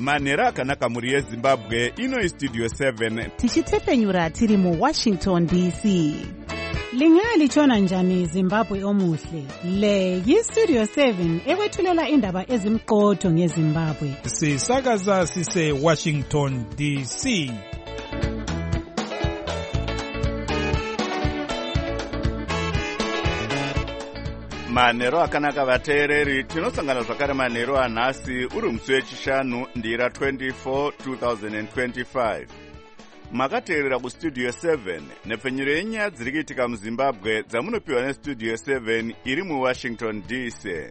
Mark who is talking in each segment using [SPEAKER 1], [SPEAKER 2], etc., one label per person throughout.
[SPEAKER 1] manhero akanaka mhuri yezimbabwe. Ino Studio 7
[SPEAKER 2] tichitepfenyura tiri muWashington DC. Lingalitshona njani Zimbabwe omuhle? Le yiStudio 7 ekwethulela indaba ezimqotho ngeZimbabwe.
[SPEAKER 3] Sisakaza sise Washington DC.
[SPEAKER 1] manhero akanaka vateereri, tinosangana zvakare manhero anhasi uri musi wechishanu ndira 24 2025. Makateerera kuStudio 7 nepfenyuro yenyaya dziri kuitika muZimbabwe dzamunopiwa neStudio 7 iri muWashington DC.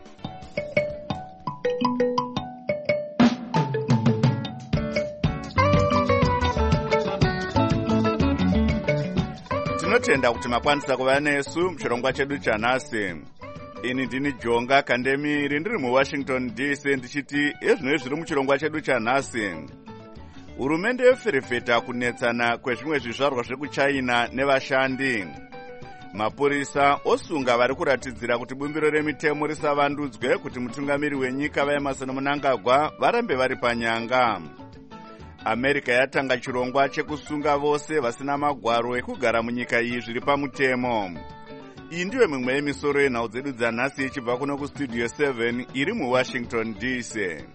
[SPEAKER 1] Tinotenda kuti makwanisa kuva nesu muchirongwa chedu chanhasi. Ini ndini Jonga Kandemiri ndiri muWashington DC ndichiti ezvino zviri muchirongwa chedu chanhasi. Hurumende yoferefeta kunetsana kwezvimwe zvizvarwa zvekuChina nevashandi. Mapurisa osunga vari kuratidzira kuti bumbiro remitemo risavandudzwe kuti mutungamiri wenyika vaEmmerson Mnangagwa varambe vari panyanga. America yatanga chirongwa chekusunga vose vasina magwaro ekugara munyika iyi zviri pamutemo. Iyi ndiyo mimwe yemisoro yenhau dzedu dzanhasi ichibva kuno kuStudio 7 iri muWashington DC.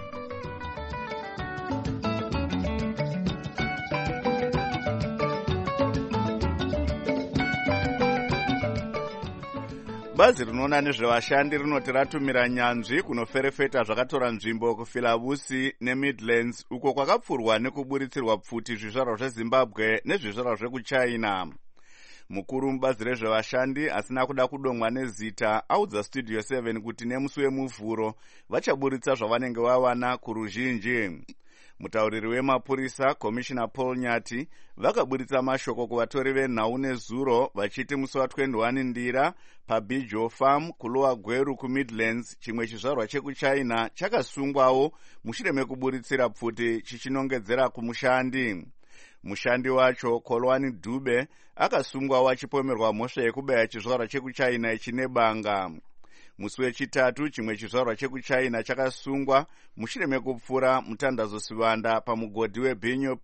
[SPEAKER 1] Bazi rinoona nezvevashandi rinoti ratumira nyanzvi kunoferefeta zvakatora nzvimbo kuPhilavusi neMidlands uko kwakapfurwa nekuburitsirwa pfuti zvizvarwa zveZimbabwe nezvizvarwa zvekuChina. Mukuru mubazi rezvevashandi asina kuda kudomwa nezita audza Studio 7 kuti nemusi wemuvhuro vachaburitsa zvavanenge vawana kuruzhinji. Mutauriri wemapurisa Commissioner Paul Nyati vakaburitsa mashoko kuvatori venhau nezuro vachiti musi wa21 ndira paBijo Farm kulowa Gweru kuMidlands chimwe chizvarwa chekuChina chakasungwawo mushure mekuburitsira pfuti chichinongedzera kumushandi. Mushandi wacho Kolwani Dube akasungwawo achipomerwa mhosva yekubaya chizvarwa chekuChina ichine banga. Musi wechitatu chimwe chizvarwa chekuChina chakasungwa mushure mekupfura mutandazo Sivanda pamugodhi weBinyo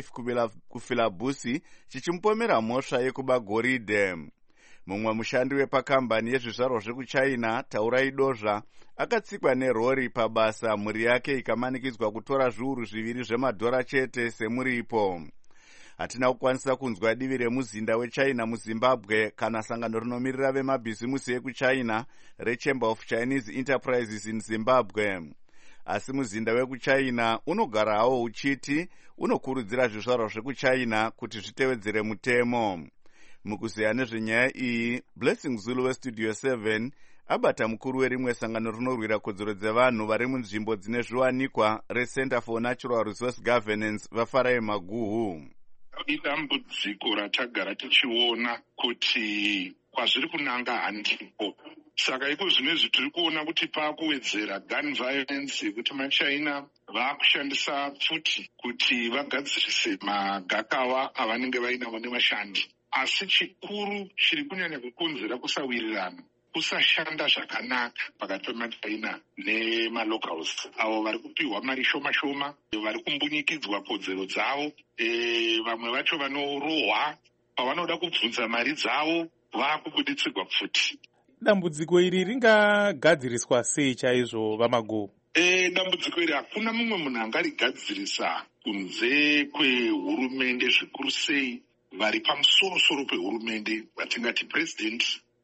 [SPEAKER 1] 5 kuPhilavusi chichimupomera mhosva yekuba goridhe. Mumwe mushandi wepakambani yezvizvarwa zvekuChina Taurai Dozha akatsikwa nerori pabasa, mhuri yake ikamanikidzwa kutora zviuru 2 zvemadhora chete semuripo. Hatina kukwanisa kunzwa divi remuzinda weChina muZimbabwe kana sangano rinomirira vemabhizimusi ekuChina reChamber of Chinese Enterprises in Zimbabwe. Asi muzinda wekuChina unogara hawo uchiti unokurudzira zvizvarwa zvekuChina kuti zvitevedzere mutemo. Mukuzeya nezvenyaya iyi, Blessing Zulu weStudio 7 abata mukuru werimwe sangano rinorwira kodzero dzevanhu vari munzvimbo dzine zviwanikwa reCenter for Natural Resource Governance vaFarai Maguhu.
[SPEAKER 4] Idambudziko ratagara tichiona kuti kwazviri kunanga handipo. Saka iko zvinezvi tiri kuona kuti pakuwedzera gun violence yekuti maChina vakushandisa pfuti kuti vagadzirise magakawa avanenge vainawo nevashandi. Asi chikuru chiri kunyanya kukonzera kusawirirana, kusashanda zvakanaka pakati pemaChina nemalocals avo vari kupiwa mari shoma shoma, vari kumbunyikidzwa kodzero dzavo. Vamwe vacho vanorohwa pavanoda kubvunza mari dzavo vakubuditsirwa pfuti.
[SPEAKER 3] Dambudziko iri ringagadziriswa sei chaizvo vaMaguhu?
[SPEAKER 4] Dambudziko iri hakuna mumwe munhu angarigadzirisa kunze kwehurumende, zvikuru sei vari pamusoro pehurumende vatingati president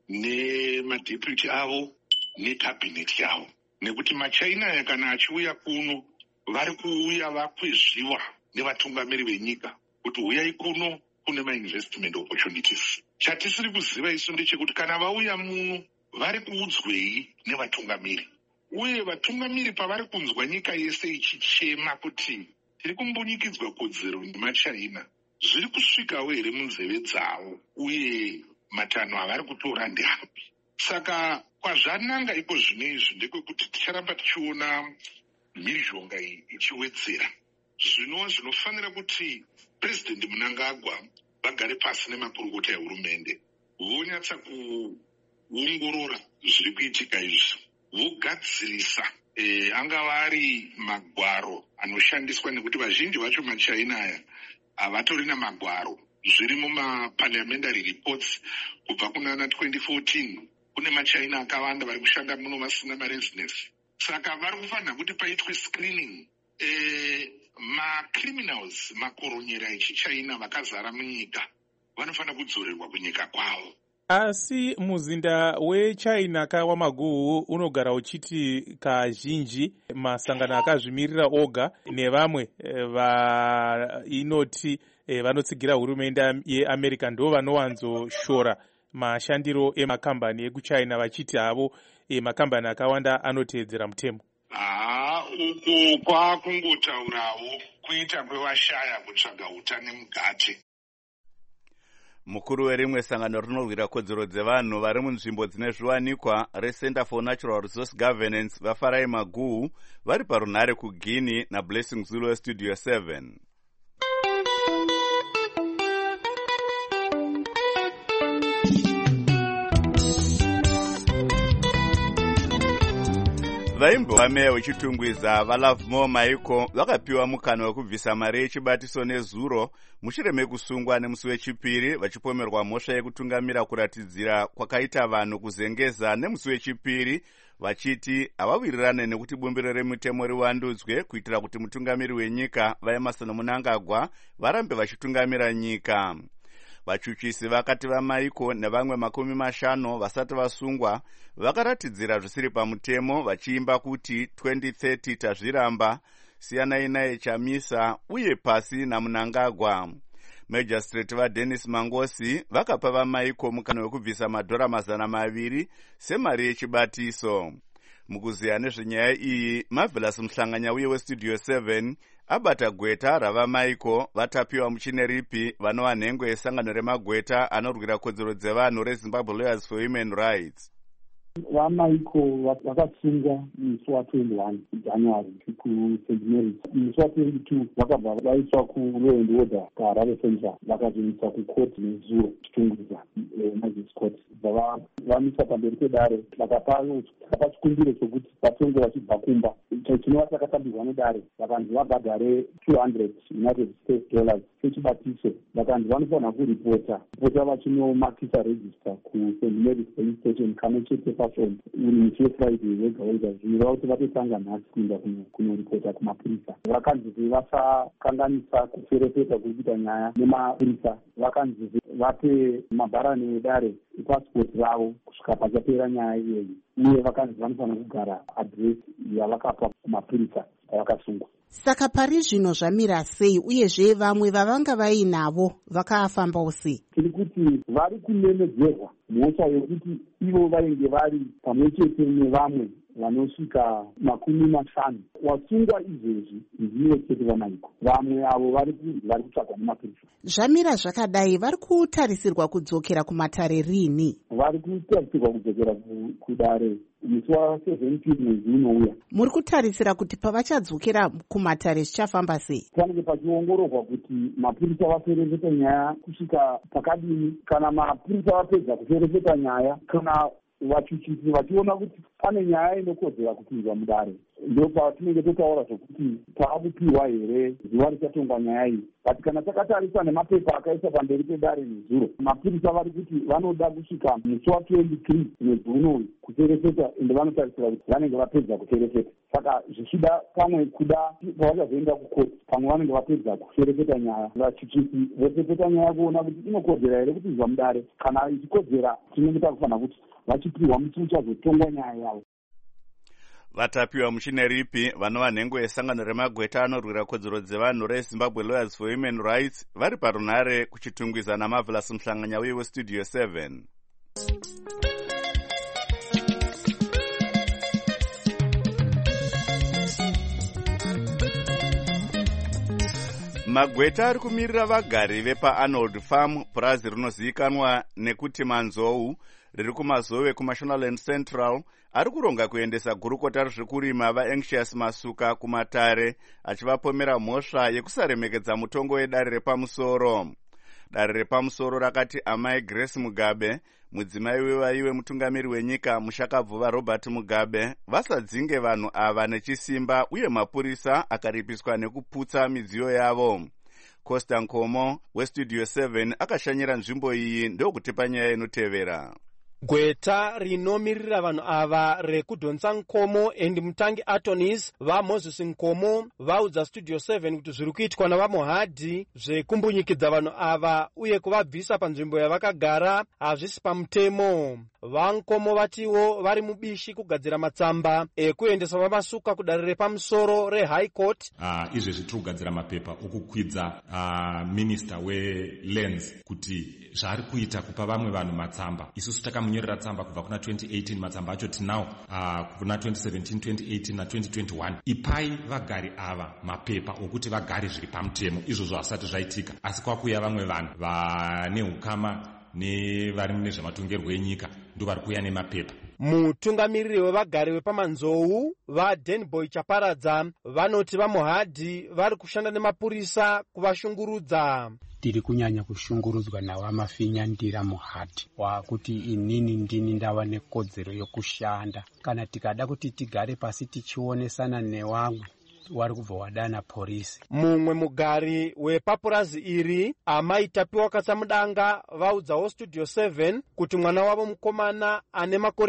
[SPEAKER 4] nemadeputy avo nekabineti yavo. Nekuti maChina kana achiuya kuno vari kuuya vakwezviwa nevatungamiri venyika kuti uyai kuno kune mainvestment opportunities. Chatisiri kuziva isu ndechekuti kana vauya muno vari kuudzwei nevatungamiri, uye vatungamiri pavari kunzwa nyika yese ichichema kuti tiri kumbunyikidzwa kodzero nemaChina, zviri kusvikawo here munzeve dzavo, uye matanho avari kutora ndeapi? Saka kwazvananga iko zvinezvi ndekwekuti ticharamba tichiona mhirizhonga iyi ichiwedzera. Zvinova zvinofanira kuti President Mnangagwa vagare pasi nemakurukota ehurumende vonyatsa kuongorora zviri kuitika izvi, vogadzirisa angava ari magwaro anoshandiswa nekuti vazhinji vacho machaina aya havatorina magwaro. Zviri mumaparliamentary reports kubva kunana 2014 kune machaina akawanda vari kushanda muno vasina maresidence. Saka vari kufanira kuti paitwe screening. Macriminals, makoronyera echichina vakazara munyika vanofanira kudzorerwa kunyika kwavo.
[SPEAKER 3] Asi muzinda weChina kaWamaguhu unogara uchiti kazhinji masangano akazvimirira oga nevamwe inoti vanotsigira hurumende yeAmerica ndo vanowanzoshora mashandiro emakambani ekuChina vachiti havo makambani akawanda anoteedzera mutemo.
[SPEAKER 4] Uku kwakungotaurawo kuita kwevashaya kutsvaga utane mugati.
[SPEAKER 1] Mukuru werimwe sangano rinorwira kodzero dzevanhu vari munzvimbo dzine zviwanikwa reCenter for Natural Resource Governance vaFarai Maguhu vari parunhare kuGuinea naBlessing Zulu weStudio 7. Vaimbova meya wechitungwiza vaLovemore Maiko vakapiwa mukana wekubvisa mari yechibatiso nezuro mushure mekusungwa nemusi wechipiri vachipomerwa mhosva yekutungamira kuratidzira kwakaita vanhu kuzengeza nemusi wechipiri vachiti havawirirane nekuti bumbiro remitemo riwandudzwe kuitira kuti mutungamiri wenyika vaEmmerson Mnangagwa varambe vachitungamira nyika. Vachuchisi vakati vaMaiko nevamwe 50 vasati vasungwa vakaratidzira zvisiri pamutemo vachiimba kuti 2030 tazviramba, siyanai naye Chamisa uye pasi naMnangagwa. Magistrate vaDennis Mangosi vakapa vaMaiko mukana wekubvisa madhora 200 semari yechibatiso. Mukuziya nezvenyaya iyi, Marvelous Mhlanganya uye weStudio 7 abata gweta ravaMaiko vatapiwa muchineripi vanova nhengo yesangano remagweta anorwira kodzero dzevanhu reZimbabwe Lawyers for Human Rights.
[SPEAKER 5] VaMaiko vakasungwa musi wa21 January kuSt Mary's. Musi wa22 vakabva vaiswa kuLaw and Order kaHarare Central vakazoiswa kucourt nezuro chitungwiza Magistrates Court. Vamisa pamberi pedare vakapa chikumbiro chokuti vatonge vachibva kumba. Chinova chakatambirwa nedare vakanzi vabhadhare $200 United States sechibatiso. Vakanzi vanofanira kuripota vachinomakisa register kuSt Mary's Police Station kamwe chete pafoni uri musi weFriday wega zvireva kuti vatotanga nhasi kuenda kunoripota kumapurisa. Vakanzi vasakanganisa kuferefeta kuita nyaya nemapurisa. Vakanzi vape mabharani edare epasipoti ravo kusvika pachapera nyaya iyoyi, uye vakanzi vanofanira kugara adresi yavakapa kumapurisa avakasungwa.
[SPEAKER 2] Saka pari zvino zvamira sei uyezve vamwe vavanga vainavo vakafambawo sei?
[SPEAKER 5] Tiri kuti vari kunemedzerwa mhosva yokuti ivo vainge vari pamwe chete nevamwe vanosvika 50. Wasungwa izvezvi ndivo chete vaMaiko. Vamwe avo vari kutsvagwa nemapurisa.
[SPEAKER 2] Zvamira zvakadai vari kutarisirwa kudzokera kumatare rini?
[SPEAKER 5] Vari kutarisirwa kudzokera kudare musi wa17 mwezi unouya.
[SPEAKER 2] Muri kutarisira kuti pavachadzokera kumatare zvichafamba sei?
[SPEAKER 5] Panenge pachiongororwa kuti mapurisa vaferefeta nyaya kusvika pakadini. Kana mapurisa vapedza kuferefeta nyaya, kana vachuchisi vachiona kuti pane nyaya inokodzera kupinzwa mudare, ndo patinenge totaura zvokuti taakupiwa here zuva richatongwa nyaya iyi. But kana takatarisa nemapepa akaisa pamberi pedare nezuro, mapurisa vari kuti vanoda kusvika musi wa23 mwezi unoyu kuferefeta, ende vanotarisira kuti vanenge vapedza kuferefeta. Saka zvichida pamwe kuda pavachazoenda kukoti, pamwe vanenge vapedza kuferefeta nyaya. Vachuchisi voferefeta nyaya kuona kuti inokodzera here kupinzwa mudare. Kana ichikodzera, tinenge takufanira kuti vachipiwa musi uchazotongwa nyaya yavo.
[SPEAKER 1] Vatapiwa muchineripi vanova nhengo yesangano remagweta anorwira kodzero dzevanhu reZimbabwe Lawyers for Human Rights vari parunhare kuchitungwiza naMarvelous Mhlanganya uye weStudio 7. Magweta ari kumirira vagari vepaArnold Farm, purazi rinozivikanwa nekuti Manzou, riri kumazowe kuMashonaland Central, ari kuronga kuendesa gurukota rezvekurima vaAnxious Masuka kumatare, achivapomera mhosva yekusaremekedza mutongo wedare repamusoro. Dare repamusoro rakati amai Grace Mugabe, mudzimai wevaive mutungamiri wenyika mushakabvuva Robert Mugabe, vasadzinge vanhu ava nechisimba uye mapurisa akaripiswa nekuputsa midziyo yavo. Costa Nkomo weStudio 7 akashanyira nzvimbo iyi ndokutipa nyaya inotevera.
[SPEAKER 6] Gweta rinomirira vanhu ava rekudhonsa Nkomo and mutangi attorneys vaMoses Nkomo vaudza Studio 7 kuti zviri kuitwa navaMohadhi zvekumbunyikidza vanhu ava uye kuvabvisa panzvimbo yavakagara hazvisi pamutemo. VaNkomo vatiwo vari mubishi kugadzira matsamba ekuendesa vamasuka kudare repamusoro reHigh Court.
[SPEAKER 7] Izvezvi tiri kugadzira mapepa okukwidza minister welands kuti zvaari kuita kupa vamwe vanhu matsamba. Isusu takamunyorera tsamba kubva kuna 2018, matsamba acho tinawo kuna 2017, 2018 na 2021. Ipai vagari ava mapepa okuti vagare zviri pamutemo. Izvozvo hasati zvaitika, asi kwakuya vamwe vanhu vane ukama nevari mune zvematongerwo enyika ndo vari kuuya nemapepa.
[SPEAKER 6] Mutungamiriri wevagari wepamanzou vaDenboy Chaparadza vanoti vaMohadhi vari kushanda nemapurisa kuvashungurudza.
[SPEAKER 8] Tiri kunyanya kushungurudzwa navamafinyandira Mohadhi wakuti inini ndini ndava nekodzero yokushanda. Kana tikada kuti tigare pasi tichionesana nevamwe wari kubva wadana polisi.
[SPEAKER 6] Mumwe mugari wepapurazi iri amai Tapiwa Katsamudanga vaudzawo Studio 7 kuti mwana wavo mukomana ane makore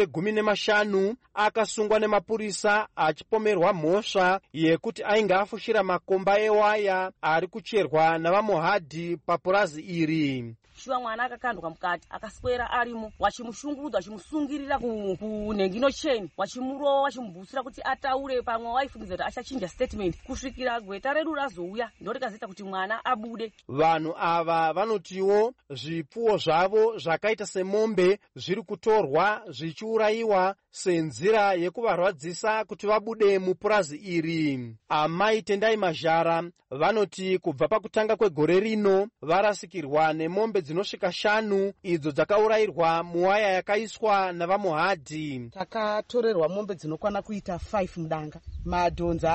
[SPEAKER 6] 15 akasungwa nemapurisa achipomerwa mhosva yekuti ainge afushira makomba ewaya ari kucherwa navaMohadhi papurazi iri.
[SPEAKER 9] Shuwa mwana akakandwa mukati akaswera arimo wachimushungurudza wachimusungirira kunhengino cheni wachimurowa wachimubvusira kuti ataure pamwe waifungidza kuti achachinja statement kusvikira gweta redu razouya ndorikazoita kuti mwana abude.
[SPEAKER 6] Vanhu ava vanotiwo zvipfuwo zvavo zvakaita semombe zviri kutorwa zvichiurayiwa senzira yekuvarwadzisa kuti vabude mupurazi iri. Amai Tendai Mazhara vanoti kubva pakutanga kwegore rino varasikirwa nemombe dzinosvika 5 idzo dzakaurayirwa muwaya yakaiswa navaMohadhi.
[SPEAKER 10] Takatorerwa mombe dzinokwana kuita 5 mudanga, madhonza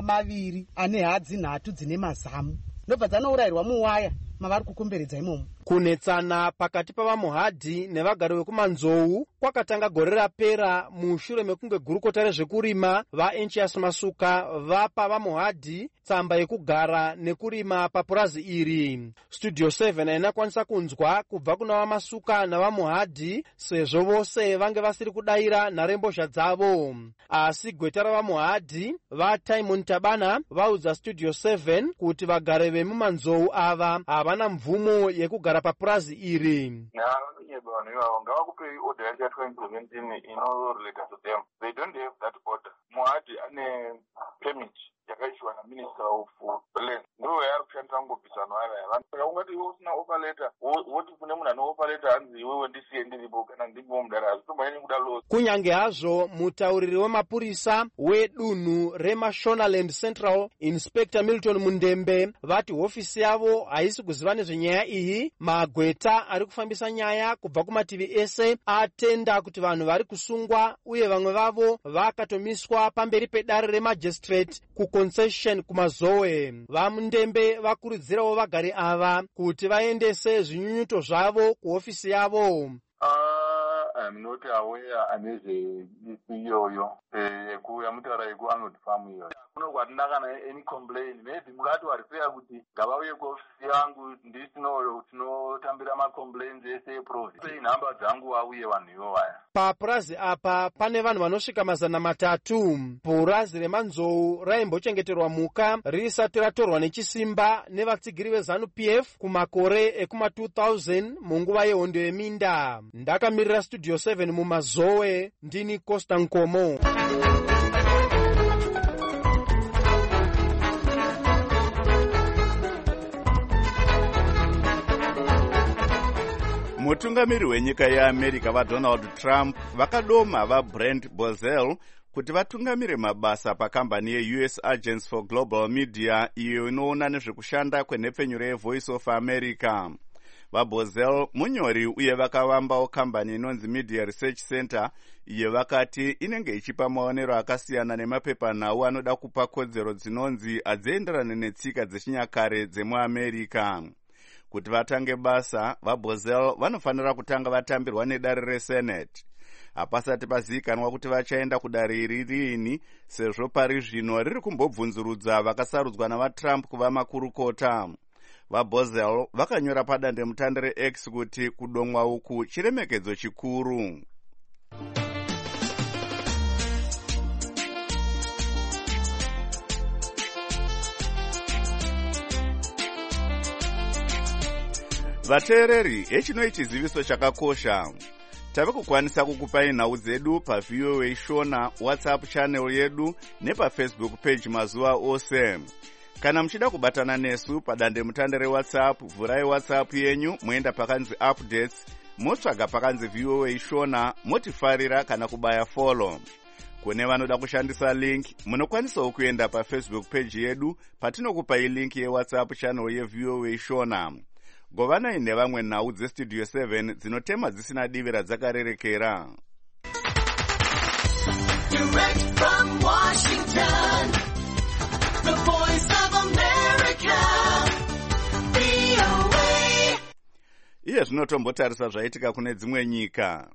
[SPEAKER 10] 2 ane hadzi 3 dzine mazamu, ndobva dzanourayirwa muwaya mavari kukomberedza imomo.
[SPEAKER 6] Kunetsana pakati pavaMohadhi nevagari vekumanzou kwakatanga gore rapera mushure mekunge gurukota rezvekurima vaEnchias Masuka vapa vaMohadhi tsamba yekugara nekurima papurazi iri. Studio 7 hainakwanisa kunzwa kubva kuna vaMasuka navaMohadhi sezvo vose vange vasiri kudayira nharembozha dzavo. Asi gweta ravaMohadhi vaTimon Tabana vaudza Studio 7 kuti vagari vemumanzou ava havana mvumo yekugara papurazi iri.
[SPEAKER 11] Vanhu ivavo ngavakupei order yacho ya2017 inorelate to them. They don't have that order. Mohadhi ane permit yakaiswa naminister of land. Ndo yaari kushandisa kungobvisa vanhu ava. Saka ungati iwe usina offer letter woti kune munhu ane offer letter hanzi iwewe ndisiye ndiripo kana ndiripo mudare hazvitomboeni kuda loss.
[SPEAKER 6] Kunyange hazvo mutauriri wemapurisa wedunhu reMashonaland Central Inspector Milton Mundembe vati hofisi yavo haisi kuziva nezvenyaya iyi. Magweta ari kufambisa nyaya kubva kumativi ese atenda kuti vanhu vari kusungwa uye vamwe vavo vakatomiswa pamberi pedare remagistrate kuconcession kumazoe. VaMundembe vakurudzirawo vagari ava kuti vaendese zvinyunyuto zvavo kuhofisi yavo.
[SPEAKER 11] I'm not aware nezveisi iyoyo yekuya mutaura yekuarnold farm iyoyo. Kuno kwatina kana any complain maybe mungati warifeya kuti ngavauye kuofisi yangu ndisinoyo tinotambira macomplaints ese eprovince nhamba dzangu wauye vanhu ivo vaya.
[SPEAKER 6] Papurazi apa pane vanhu vanosvika 300. Purazi remanzou raimbochengeterwa muka risati ratorwa nechisimba nevatsigiri veZANU-PF kumakore ekuma2000 munguva yehondo yeminda. Ndakamirira Studio 7 mumazoe ndini Costa Nkomo.
[SPEAKER 1] Mutungamiri wenyika yeAmerica vaDonald Trump vakadoma vaBrent Bozell kuti vatungamire mabasa pakambani yeUS Agents for Global Media iyo inoona nezvekushanda kwenhepfenyuro yeVoice of America. VaBozell munyori uye vakavambawo kambani inonzi Media Research Center iyo vakati inenge ichipa maonero akasiyana nemapepanhau anoda kupa kodzero dzinonzi hadzienderane netsika dzechinyakare dzemuAmerica. Kuti vatange basa, vaBoesel vanofanira kutanga vatambirwa nedare reSenate. Hapasati pazivikanwa kuti vachaenda kudare iri riini, sezvo pari zvino riri kumbobvunzurudza vakasarudzwa navaTrump kuva makurukota. VaBoesel vakanyora padandemutande reX kuti kudomwa uku chiremekedzo chikuru. Vateereri, hechino chiziviso chakakosha. Tave kukwanisa kukupai nhau dzedu paVOA Shona WhatsApp channel yedu nepaFacebook page mazuva ose. Kana muchida kubatana nesu padandemutande reWhatsApp, vhurai WhatsApp yenyu moenda pakanzi updates, motsvaga pakanzi VOA Shona, motifarira kana kubaya follow. Kune vanoda kushandisa link, munokwanisawo kuenda paFacebook page yedu patinokupai link yeWhatsApp channel yeVOA Shona. Govanai nevamwe nhau dzeStudio 7 dzinotema dzisina divi radzakarerekera. Direct from Washington, the voice of America, VOA. Iye zvinotombotarisa zvaitika kune dzimwe nyika.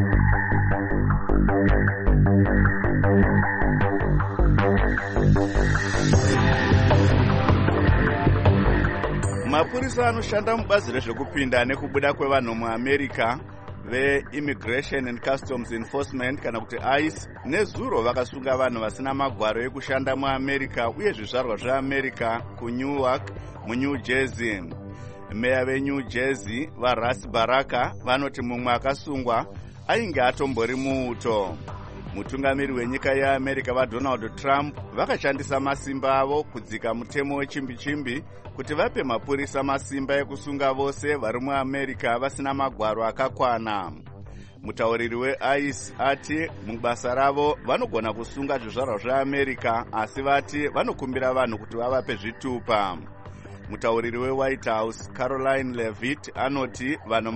[SPEAKER 1] Mapurisa anoshanda mubazi rezvekupinda nekubuda kwevanhu muAmerica veImmigration and Customs Enforcement kana kuti ICE nezuro vakasunga vanhu vasina magwaro ekushanda muAmerica uye zvizvarwa zveAmerica kuNewark muNew Jersey. Meya veNew Jersey vaRas Baraka vanoti mumwe akasungwa ainge atombori muuto. Mutungamiri wenyika yeAmerica vaDonald Trump vakashandisa masimba avo kudzika mutemo wechimbi-chimbi kuti vape mapurisa masimba ekusunga vose vari muAmerica vasina magwaro akakwana. Mutauriri weICE ati mubasa ravo vanogona kusunga zvizvarwa zveAmerica asi vati vanokumbira vanhu kuti vavape zvitupa. Mutauriri weWhite House Caroline Levitt anoti vanhu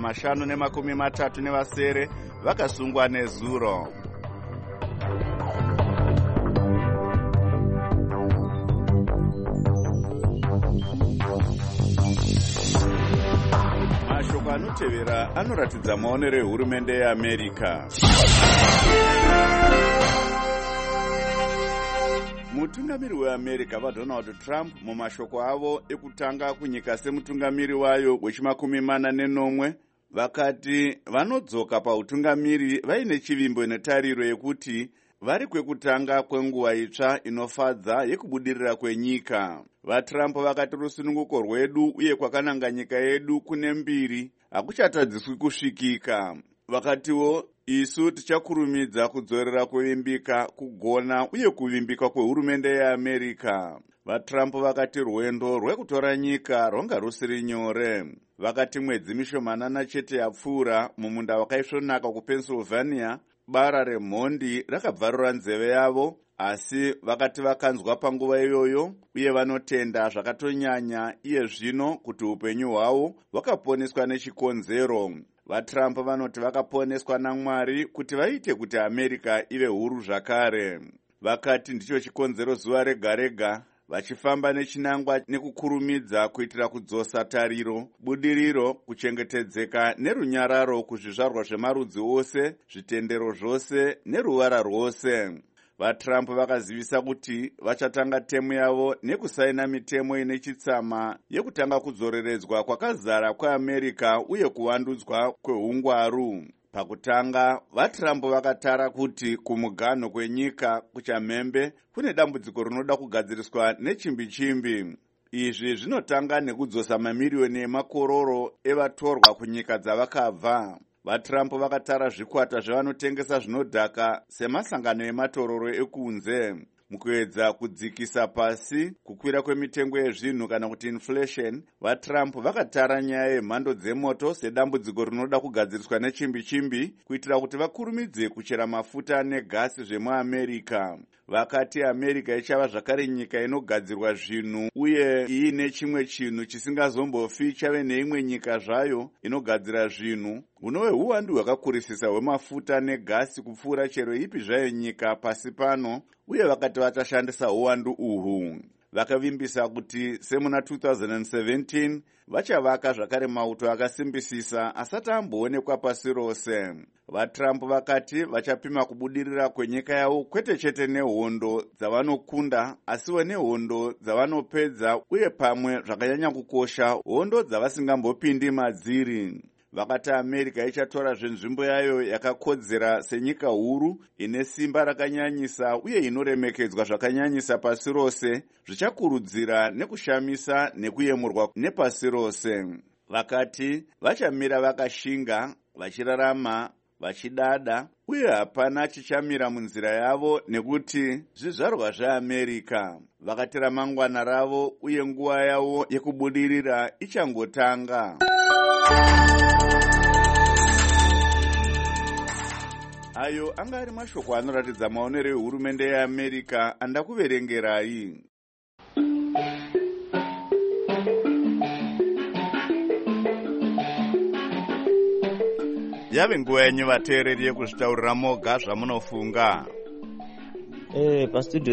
[SPEAKER 1] 537 vakasungwa nezuro. Mashoko anotevera anoratidza maonero ehurumende yeAmerica. Mutungamiri weAmerica vaDonald Trump mumashoko avo ekutanga kunyika semutungamiri wayo wechi40 vakati vanodzoka pautungamiri vaine chivimbo inotariro yekuti vari kwekutanga kwenguva itsva inofadza yekubudirira kwenyika. VaTrump vakati rusununguko rwedu uye kwakananga nyika yedu kune mbiri hakuchatadziswi kusvikika. Vakatiwo isu tichakurumidza kudzorera kuvimbika, kugona uye kuvimbika kwehurumende yeAmerica. VaTrump vakati rwendo rwekutora nyika rwanga rusiri nyore. Vakati mwedzi mishomanana chete yapfuura mumunda wakaisvonaka kuPennsylvania bara remhondi rakabvarura nzeve yavo, asi vakati vakanzwa panguva iyoyo uye vanotenda zvakatonyanya iye zvino kuti upenyu hwavo hwakaponeswa nechikonzero. VaTrump vanoti vakaponeswa naMwari kuti vaite kuti America ive huru zvakare. Vakati ndicho chikonzero zuva rega rega vachifamba nechinangwa nekukurumidza kuitira kudzosa tariro, budiriro, kuchengetedzeka nerunyararo kuzvizvarwa zvemarudzi ose, zvitendero zvose neruvara rwose. VaTrump vakazivisa kuti vachatanga temu yavo nekusaina mitemo ine chitsama yekutanga kudzoreredzwa kwakazara kweAmerica uye kuvandudzwa kwehungwaru. Pakutanga, vaTrump vakatara kuti kumuganho kwenyika kuchamhembe kune dambudziko rinoda kugadziriswa nechimbi-chimbi. Izvi zvinotanga nekudzosa mamiriyoni emakororo evatorwa kunyika dzavakabva. VaTrump vakatara zvikwata zvevanotengesa zvinodhaka semasangano ematororo ekunze. Mukuedza kudzikisa pasi kukwira kwemitengo yezvinhu kana kuti inflation, vaTrump vakatara nyaya yemhando dzemoto sedambudziko rinoda kugadziriswa nechimbi-chimbi kuitira kuti vakurumidze kuchera mafuta negasi zvemuAmerica. Vakati America ichava zvakare nyika inogadzirwa zvinhu uye iine chimwe chinhu chisingazombofi chave neimwe nyika zvayo inogadzira zvinhu, hunove uwandu hwakakurisisa hwemafuta negasi kupfuura chero ipi zvayo nyika pasi pano, uye vakati vachashandisa uwandu uhwu. vakavimbisa kuti semuna 2017 vachavaka zvakare mauto akasimbisisa asati amboonekwa pasi rose. VaTrump vakati vachapima kubudirira kwenyika yavo kwete chete nehondo dzavanokunda asiwo nehondo dzavanopedza uye pamwe zvakanyanya kukosha hondo dzavasingambopindi madziri. Vakati America ichatora nzvimbo yayo yakakodzera senyika huru ine simba rakanyanyisa uye inoremekedzwa zvakanyanyisa pasi rose, zvichakurudzira nekushamisa nekuyemurwa nepasi rose. Vakati vachamira vakashinga, vachirarama, vachidada, uye hapana chichamira munzira yavo nekuti zvizvarwa zveAmerica. Vakati ramangwana ravo uye nguva yavo yekubudirira ichangotanga. Ayo anga ari mashoko anoratidza maonero ehurumende yeAmerica andakuverengerai. Yave nguva yenyu vateereri yekuzvitaurira moga zvamunofunga.
[SPEAKER 12] Pastudio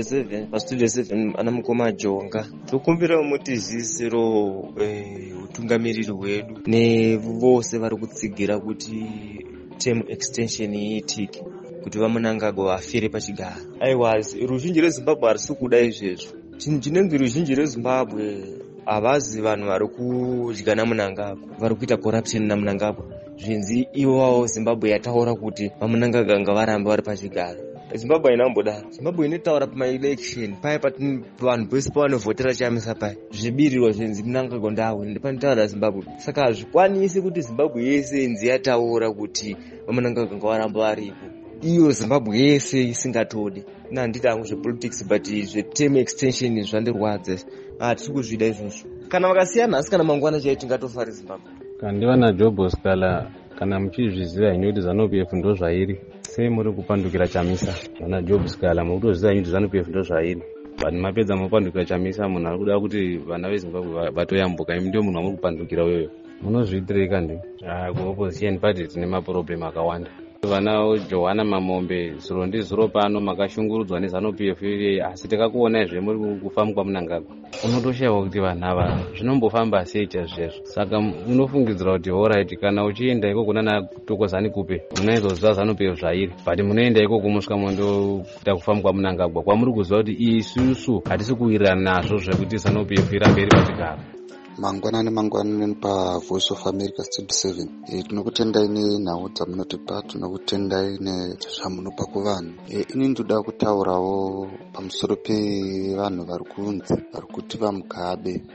[SPEAKER 12] 7 ana mukoma Jonga tokumbira mutizisiro utungamiriri hwedu nevose vari kutsigira kuti term extension iitike kuti vamunangagwa vafire pachigara. Aiwa, ruzhinji reZimbabwe harisi kuda izvezvo. Chinhu chinenge ruzhinji reZimbabwe havazi vanhu vari kudya namunangagwa, vari kuita corruption namunangagwa. Zvinzi ivo Zimbabwe yataura kuti vamunangagwa ngavarambe vari pachigara. Zimbabwe hainambodaro. Zimbabwe inotaura pama-election paya vanhu vese pavanovhotera chamisa paya zvibirirwa zvinzi munangagwa ndawe ndipanotaura Zimbabwe. Saka hazvikwanisi kuti Zimbabwe yese inzi yataura kuti vamunangagwa ngavaramba varipo, iyo Zimbabwe yese isingatodi. Handiti hangu zvepolitics but zveterm extension zvandirwadza. Hatisi kuzvida izvozvo. Kana vakasiyana asi kana mangwana chai tingatofari Zimbabwe.
[SPEAKER 13] Kandiva naJob Oscar, kana muchizviziva ino kuti ZANU-PF ndo zvairi, sei muri kupandukira chamisa? VanaJob Oscar muri kutozviziva ino kuti ZANU-PF ndo zvairi, vanhu mapedza mupandukira chamisa, munhu ari kuda kuti vana veZimbabwe vatoyambuka, imi ndio munhu wamuri kupandukira uyoyo. Munozviitirika ndi? Kuopposition party tine maproblem akawanda. Vana Johana Mamombe zuro ndizuro pano makashungurudzwa neZANU-PF asi takakuonai zvemuri kufamba kwamunangagwa. Unotoshayiwa kuti vanhu ava zvinombofamba sei chaizvozvo. Saka unofungidzira kuti alright, kana uchienda ikoko nana Tokozani Kupe munoizoziva ZANU-PF zvairi, but munoenda ikoko musvika mondoita kufamba kwamunangagwa kwamuri kuziva kuti isusu hatisi kuwirirana nazvo zvekuti ZANU-PF irambe iri pachigara.
[SPEAKER 14] Mangwanani paVoice of America Studio 7. Tinokutendai nenhau dzamunotipa, tinokutendai nezvamunopa kuvanhu. Ini ndoda kutaurawo pamusoro pevanhu vari kunzi vari kuti vaMugabe,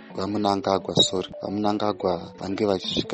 [SPEAKER 14] vamunangagwa vange vachisvika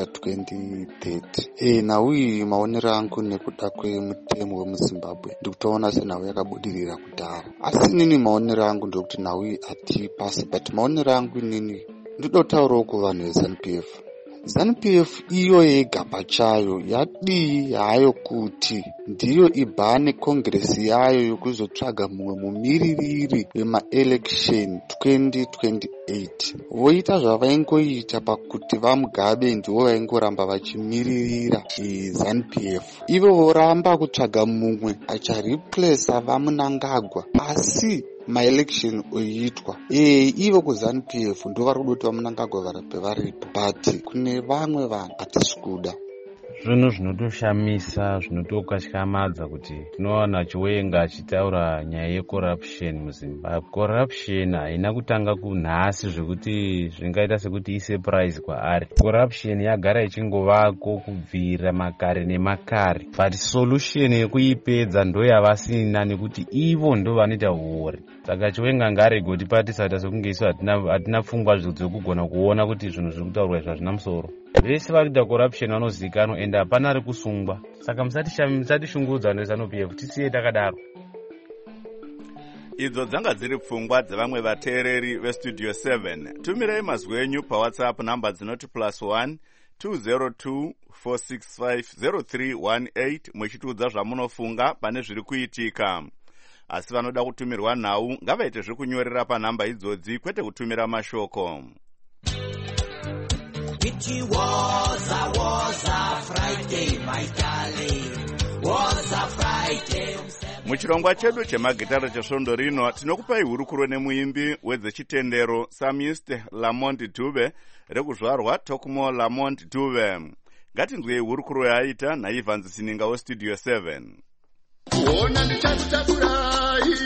[SPEAKER 14] 2030. Nhau iyi maonero angu nekuda kwemutemo wemuZimbabwe ndikutaona senhau yakabudirira kudhara, asi inini maonero angu ndokuti nhau iyi hatipasi, but maonero angu inini ndinotaurawo kuvanhu veZANU-PF. ZANU-PF iyo yega pachayo yadii hayo kuti ndiyo ibhane kongresi yayo yokuzotsvaga mumwe mumiririri wemaelection 2028. Voita zvavaingoita pakuti vaMugabe ndivo vaingoramba vachimiririra ZANU-PF. Ivo voramba kutsvaga mumwe achareplacea vamunangagwa, asi maelection oitwa ivo kuZANU-PF ndo vari kudoti vamunangagwa varape varipo, but kune vamwe vanhu hatisi kuda.
[SPEAKER 13] Zvinhu zvinotoshamisa, zvinotokatyamadza kuti tinoona Chiwenga achitaura nyaya yecorruption muZimbabwe. Corruption haina kutanga kunhasi zvekuti zvingaita sekuti isurprise kwaari. Corruption yagara ichingovako kubvira makare nemakare, but solution yekuipedza ndo yavasina nekuti ivo ndo vanoita huori. Saka Chiwenga ngaregoti patisata sekunge isu hatina pfungwa dzekugona kuona kuti zvinhu zviri kutaurwa izvi hazvina musoro. Vese varikuita corruption vanozivikanwa ende hapana ari kusungwa. Saka musatishungurudza neZANU-PF, tisiye takadaro.
[SPEAKER 1] Idzo dzanga dziri pfungwa dzevamwe vateereri veStudio 7. Tumirai mazwi enyu paWhatsApp namba dzinoti +1 202 465 0318 muchitiudza zvamunofunga pane zviri kuitika. Asi vanoda kutumirwa nhau ngavaite zvekunyorera panhamba idzodzi kwete kutumira mashoko.
[SPEAKER 15] It was a Friday, my darling. Was a Friday.
[SPEAKER 1] Muchirongwa chedu chemagitara chesvondo rino tinokupai hurukuro nemuimbi wedzechitendero Psalmist Lamont Dube rekuzvarwa Tokmo Lamont Dube. Ngatinzwei hurukuro yaaita naIvans Sininga weStudio 7.
[SPEAKER 15] Ona ndichakutakurai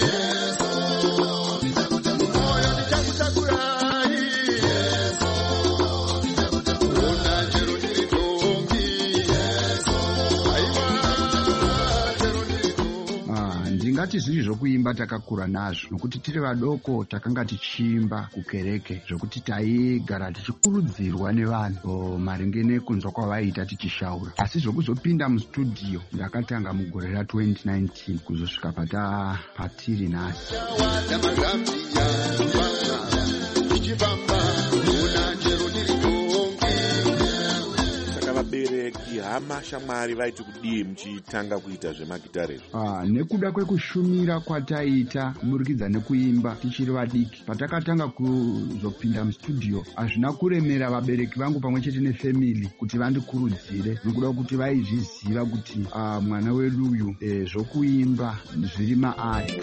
[SPEAKER 16] ndingati zviri zvokuimba takakura nazvo nokuti tiri vadoko takanga tichiimba kukereke zvokuti taigara tichikurudzirwa nevanhu maringe nekunzwa kwavaiita tichishaura. Asi zvokuzopinda mustudio ndakatanga mugore ra2019 kuzosvika patiri nhasi.
[SPEAKER 17] Vabereki hama shamwari vaiti kudii muchitanga kuita zvemagitara izvi?
[SPEAKER 16] Nekuda kwekushumira kwataita kuburikidza nekuimba tichiri vadiki, patakatanga kuzopinda mustudio hazvina kuremera vabereki vangu pamwe chete nefemili kuti vandikurudzire, nokuda kuti vaizviziva kuti mwana wedu uyu zvokuimba zviri maari.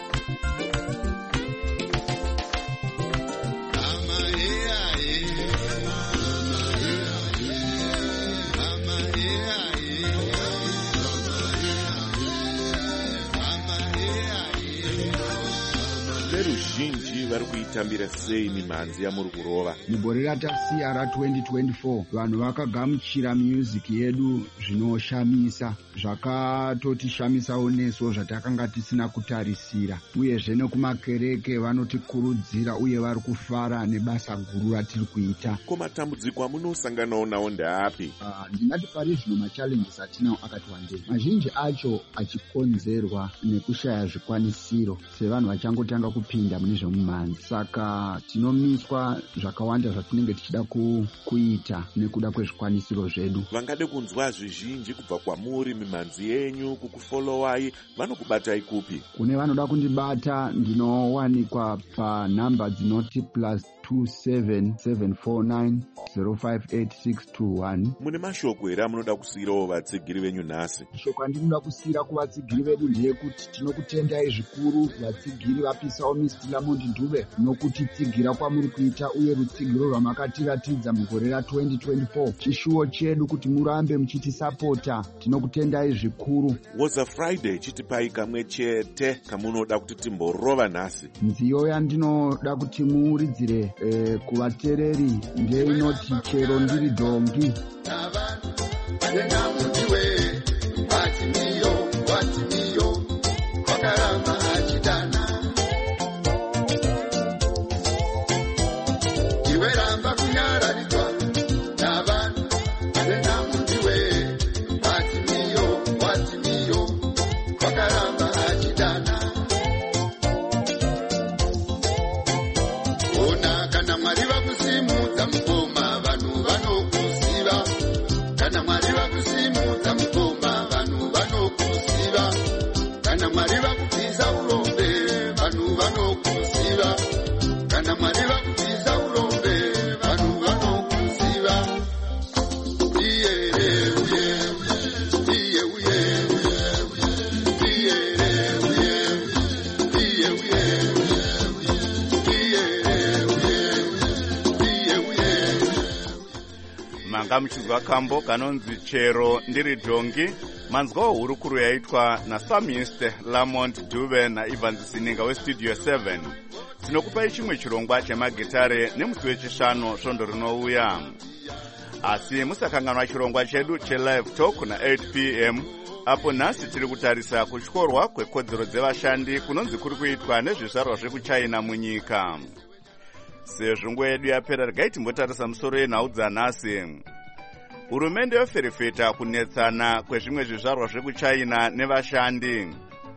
[SPEAKER 17] Veruzhinji vari kuitambira sei mimhanzi yamuri kurova?
[SPEAKER 16] Mugore ratasiya ra2024 vanhu vakagamuchira music yedu zvinoshamisa, zvakatotishamisawo neso zvatakanga tisina kutarisira, uyezve nekumakereke vanotikurudzira uye vari kufara nebasa guru ratiri kuita.
[SPEAKER 17] Ko matambudziko amunosanganawo nawo ndeapi?
[SPEAKER 16] Ndingati pari zvino machallenges atinawo akati wandei, mazhinji acho achikonzerwa nekushaya zvikwanisiro sevanhu vachangotanga kupinda mune zvemumhanzi. Saka tinomiswa zvakawanda zvatinenge tichida kuita nekuda kwezvikwanisiro zvedu.
[SPEAKER 17] Vangade kunzwa zvizhinji kubva kwamuri, mimhanzi yenyu, kukufolowai, vanokubatai kupi?
[SPEAKER 16] Kune vanoda kundibata ndinowanikwa panhamba dzinoti +27749058621.
[SPEAKER 17] Mune mashoko here amunoda kusiyirawo vatsigiri venyu nhasi?
[SPEAKER 16] Shoko andinoda kusiyira kuvatsigiri vedu ndeyekuti tinokutendai zvikuru vatsigiri vapisawo Mr. Lamont Dube nokutitsigira kwamuri kuita uye rutsigiro rwamakatiratidza mugore ra2024. Chishuwo chedu kuti murambe muchitisapota, tinokutendai zvikuru.
[SPEAKER 17] Was a Friday chitipai kamwe chete kamunoda kuti timborova nhasi?
[SPEAKER 16] Nziyo yandinoda kuti muuridzire kuvatereri ndeinoti chero ndiri dhongi.
[SPEAKER 1] Manga muchizwa kambo kanonzi chero ndiri dhongi, manzwawo hurukuro yaitwa naPsalmist Lamont Dube naIvans Sininga weStudio 7. Tinokupai chimwe chirongwa chemagitare nemusi wechishanu svondo rinouya. Asi musakanganwa chirongwa chedu chelive talk na8 p.m. apo nhasi tiri kutarisa kutyorwa kwekodzero dzevashandi kunonzi kuri kuitwa nezvizvarwa zvekuchina munyika. Sezvo nguva yedu yapera, regai timbotarisa musoro yenhau dzanhasi. Hurumende yoferefeta kunetsana kwezvimwe zvizvarwa zvekuchina nevashandi.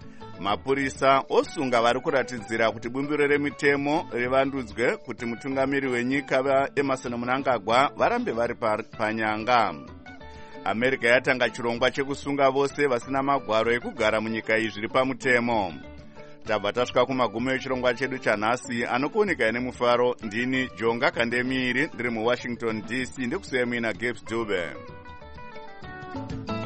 [SPEAKER 1] Mapurisa osunga vari kuratidzira kuti bumbiro remitemo rivandudzwe kuti mutungamiri wenyika Emmerson Mnangagwa varambe vari panyanga. America yatanga chirongwa chekusunga vose vasina magwaro ekugara munyika iyi zviri pamutemo. Tabva tasvika kumagumo echirongwa chedu chanhasi, anokuoneka nemufaro. Ndini Jonga Kandemiri, ndiri muWashington DC, ndikusiya mina Gibbs Dube.